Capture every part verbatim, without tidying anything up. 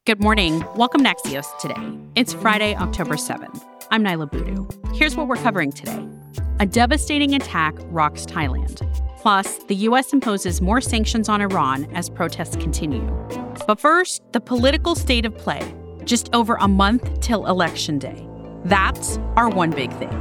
Good morning. Welcome to Axios Today. It's Friday, October seventh. I'm Nyla Boodoo. Here's what we're covering today. A devastating attack rocks Thailand. Plus, the U S imposes more sanctions on Iran as protests continue. But first, the political state of play. Just over a month till Election Day. That's our one big thing.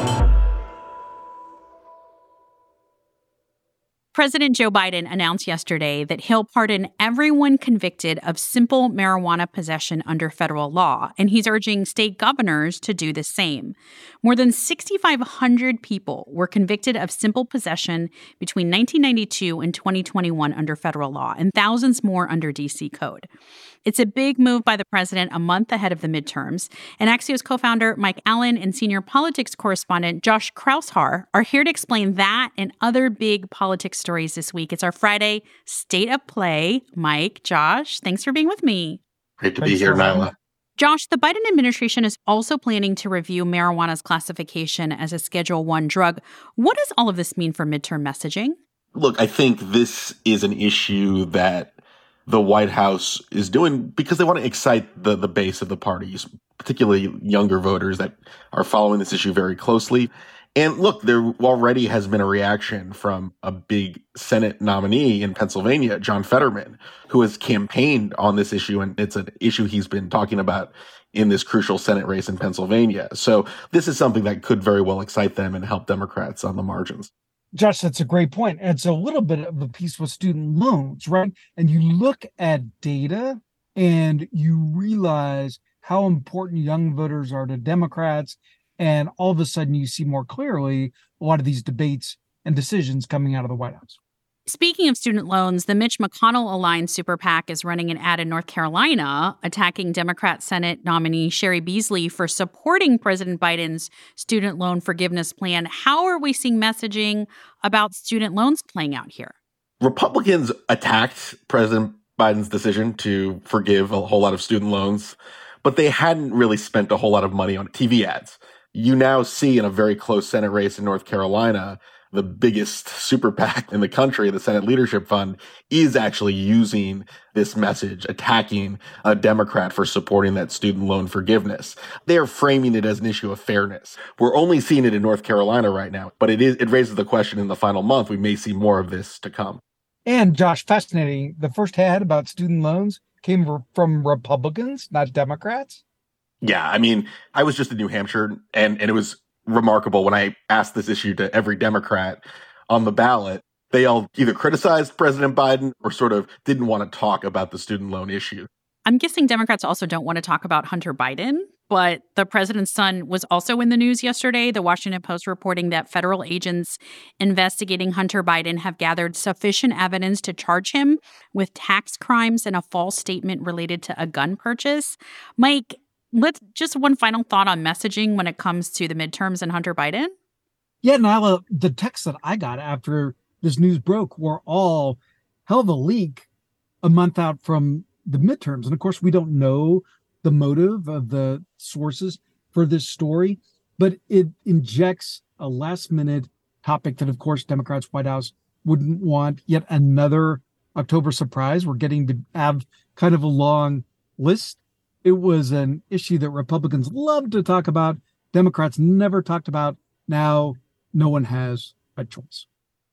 President Joe Biden announced yesterday that he'll pardon everyone convicted of simple marijuana possession under federal law, and he's urging state governors to do the same. More than six thousand five hundred people were convicted of simple possession between nineteen ninety-two and twenty twenty-one under federal law, and thousands more under D C code. It's a big move by the president a month ahead of the midterms, and Axios co-founder Mike Allen and senior politics correspondent Josh Kraushaar are here to explain that and other big politics stories this week. It's our Friday State of Play. Mike, Josh, thanks for being with me. Great to be here, Nyla. Josh, the Biden administration is also planning to review marijuana's classification as a Schedule One drug. What does all of this mean for midterm messaging? Look, I think this is an issue that the White House is doing because they want to excite the, the base of the parties, particularly younger voters that are following this issue very closely. And look, there already has been a reaction from a big Senate nominee in Pennsylvania, John Fetterman, who has campaigned on this issue. And it's an issue he's been talking about in this crucial Senate race in Pennsylvania. So this is something that could very well excite them and help Democrats on the margins. Josh, that's a great point. It's a little bit of a piece with student loans, right? And you look at data and you realize how important young voters are to Democrats. And all of a sudden you see more clearly a lot of these debates and decisions coming out of the White House. Speaking of student loans, the Mitch McConnell-aligned super PAC is running an ad in North Carolina attacking Democrat Senate nominee Cheri Beasley for supporting President Biden's student loan forgiveness plan. How are we seeing messaging about student loans playing out here? Republicans attacked President Biden's decision to forgive a whole lot of student loans, but they hadn't really spent a whole lot of money on T V ads. You now see in a very close Senate race in North Carolina, the biggest super PAC in the country, the Senate Leadership Fund, is actually using this message, attacking a Democrat for supporting that student loan forgiveness. They're framing it as an issue of fairness. We're only seeing it in North Carolina right now, but it is it raises the question in the final month. We may see more of this to come. And Josh, fascinating. The first ad about student loans came from Republicans, not Democrats. Yeah, I mean, I was just in New Hampshire, and, and it was remarkable when I asked this issue to every Democrat on the ballot. They all either criticized President Biden or sort of didn't want to talk about the student loan issue. I'm guessing Democrats also don't want to talk about Hunter Biden, but the president's son was also in the news yesterday. The Washington Post reporting that federal agents investigating Hunter Biden have gathered sufficient evidence to charge him with tax crimes and a false statement related to a gun purchase. Mike, let's just one final thought on messaging when it comes to the midterms and Hunter Biden. Yeah, Nyla, the texts that I got after this news broke were all hell of a leak a month out from the midterms. And of course, we don't know the motive of the sources for this story, but it injects a last minute topic that, of course, Democrats' White House wouldn't want. Yet another October surprise. We're getting to have kind of a long list. It was an issue that Republicans love to talk about. Democrats never talked about. Now, no one has a choice.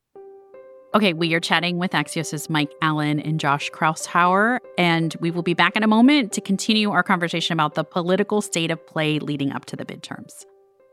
Okay, we are chatting with Axios' Mike Allen and Josh Kraushaar, and we will be back in a moment to continue our conversation about the political state of play leading up to the midterms.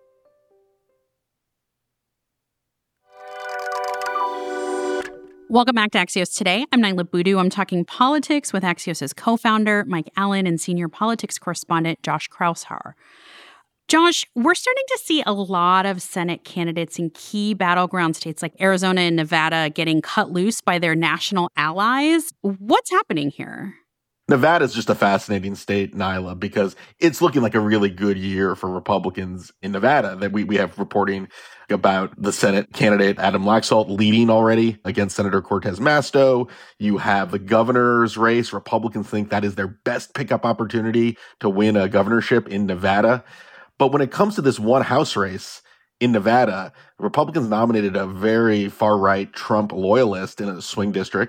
Welcome back to Axios Today. I'm Nyla Boodoo. I'm talking politics with Axios' co-founder, Mike Allen, and senior politics correspondent, Josh Kraushaar. Josh, we're starting to see a lot of Senate candidates in key battleground states like Arizona and Nevada getting cut loose by their national allies. What's happening here? Nevada is just a fascinating state, Nyla, because it's looking like a really good year for Republicans in Nevada. That we, we have reporting about the Senate candidate Adam Laxalt leading already against Senator Cortez Masto. You have the governor's race. Republicans think that is their best pickup opportunity to win a governorship in Nevada. But when it comes to this one House race in Nevada, Republicans nominated a very far-right Trump loyalist in a swing district.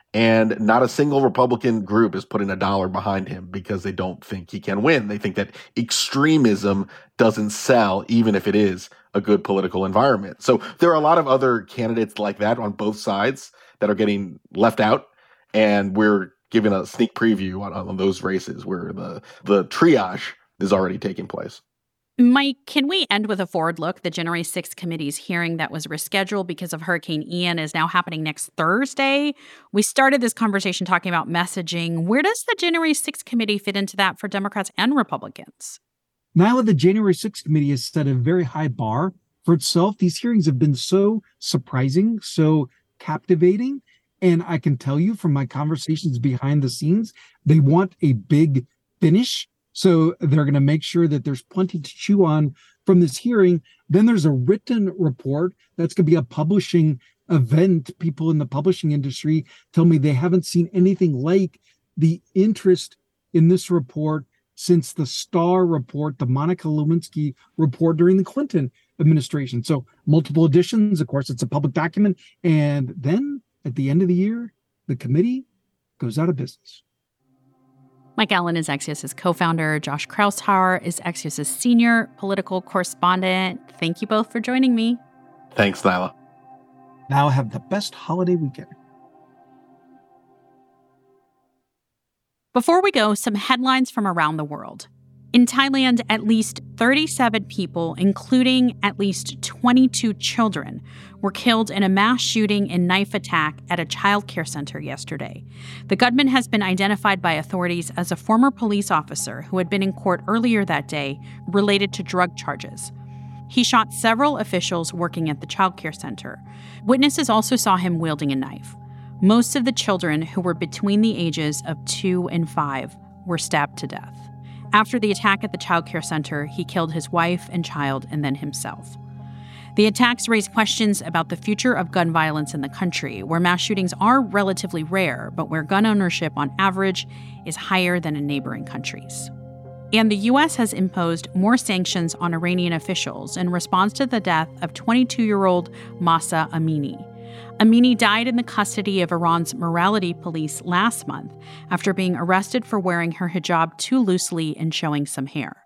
And not a single Republican group is putting a dollar behind him because they don't think he can win. They think that extremism doesn't sell, even if it is a good political environment. So there are a lot of other candidates like that on both sides that are getting left out. And we're giving a sneak preview on, on those races where the, the triage is already taking place. Mike, can we end with a forward look? The January sixth committee's hearing that was rescheduled because of Hurricane Ian is now happening next Thursday. We started this conversation talking about messaging. Where does the January sixth committee fit into that for Democrats and Republicans? Now the January sixth committee has set a very high bar for itself. These hearings have been so surprising, so captivating. And I can tell you from my conversations behind the scenes, they want a big finish. So they're going to make sure that there's plenty to chew on from this hearing. Then there's a written report that's going to be a publishing event. People in the publishing industry tell me they haven't seen anything like the interest in this report since the Starr report, the Monica Lewinsky report during the Clinton administration. So multiple editions. Of course, it's a public document. And then at the end of the year, the committee goes out of business. Mike Allen is Axios' co-founder. Josh Kraushaar is Axios' senior political correspondent. Thank you both for joining me. Thanks, Niala. Now have the best holiday weekend. Before we go, some headlines from around the world. In Thailand, at least thirty-seven people, including at least twenty-two children, were killed in a mass shooting and knife attack at a child care center yesterday. The gunman has been identified by authorities as a former police officer who had been in court earlier that day related to drug charges. He shot several officials working at the child care center. Witnesses also saw him wielding a knife. Most of the children, who were between the ages of two and five, were stabbed to death. After the attack at the child care center, he killed his wife and child and then himself. The attacks raise questions about the future of gun violence in the country, where mass shootings are relatively rare, but where gun ownership on average is higher than in neighboring countries. And the U S has imposed more sanctions on Iranian officials in response to the death of twenty-two-year-old Mahsa Amini. Amini died in the custody of Iran's morality police last month after being arrested for wearing her hijab too loosely and showing some hair.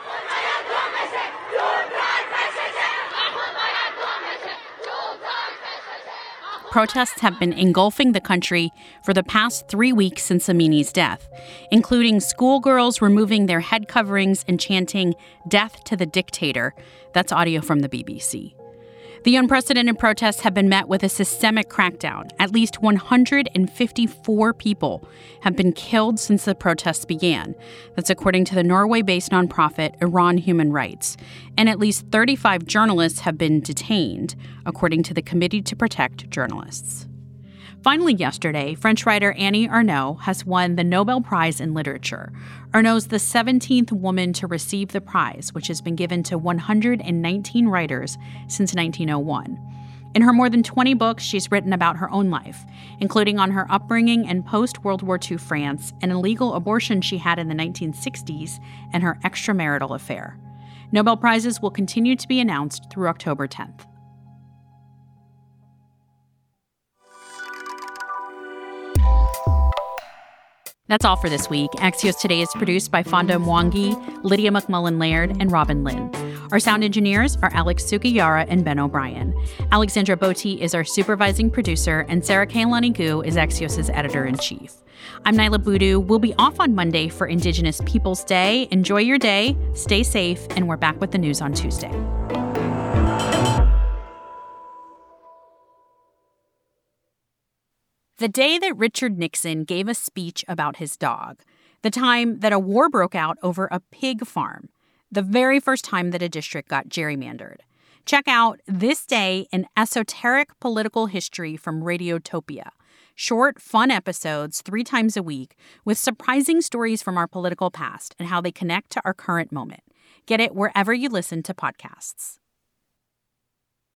Protests have been engulfing the country for the past three weeks since Amini's death, including schoolgirls removing their head coverings and chanting, "Death to the dictator." That's audio from the B B C. The unprecedented protests have been met with a systemic crackdown. At least one hundred fifty-four people have been killed since the protests began. That's according to the Norway-based nonprofit Iran Human Rights. And at least thirty-five journalists have been detained, according to the Committee to Protect Journalists. Finally, yesterday, French writer Annie Ernaux has won the Nobel Prize in Literature. Ernaux's the seventeenth woman to receive the prize, which has been given to one hundred nineteen writers since nineteen oh one. In her more than twenty books, she's written about her own life, including on her upbringing in post-World War Two France, an illegal abortion she had in the nineteen sixties, and her extramarital affair. Nobel Prizes will continue to be announced through October tenth. That's all for this week. Axios Today is produced by Fonda Mwangi, Lydia McMullen-Laird, and Robin Lynn. Our sound engineers are Alex Sugiyara and Ben O'Brien. Alexandra Botti is our supervising producer, and Sarah Kailani Gu is Axios' editor-in-chief. I'm Niala Boodoo. We'll be off on Monday for Indigenous Peoples Day. Enjoy your day, stay safe, and we're back with the news on Tuesday. The day that Richard Nixon gave a speech about his dog. The time that a war broke out over a pig farm. The very first time that a district got gerrymandered. Check out This Day in Esoteric Political History from Radiotopia. Short, fun episodes three times a week with surprising stories from our political past and how they connect to our current moment. Get it wherever you listen to podcasts.